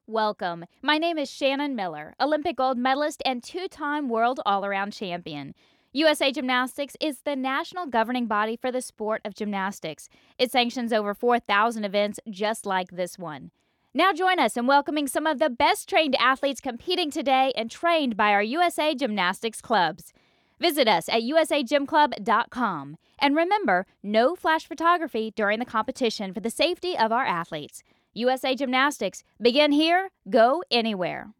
Welcome. My name is Shannon Miller, Olympic gold medalist and two-time world all-around champion. USA Gymnastics is the national governing body for the sport of gymnastics. It sanctions over 4,000 events just like this one. Now join us in welcoming some of the best trained athletes competing today and trained by our USA Gymnastics clubs. Visit us at usagymclub.com. And remember, no flash photography during the competition for the safety of our athletes. USA Gymnastics. Begin here, go anywhere.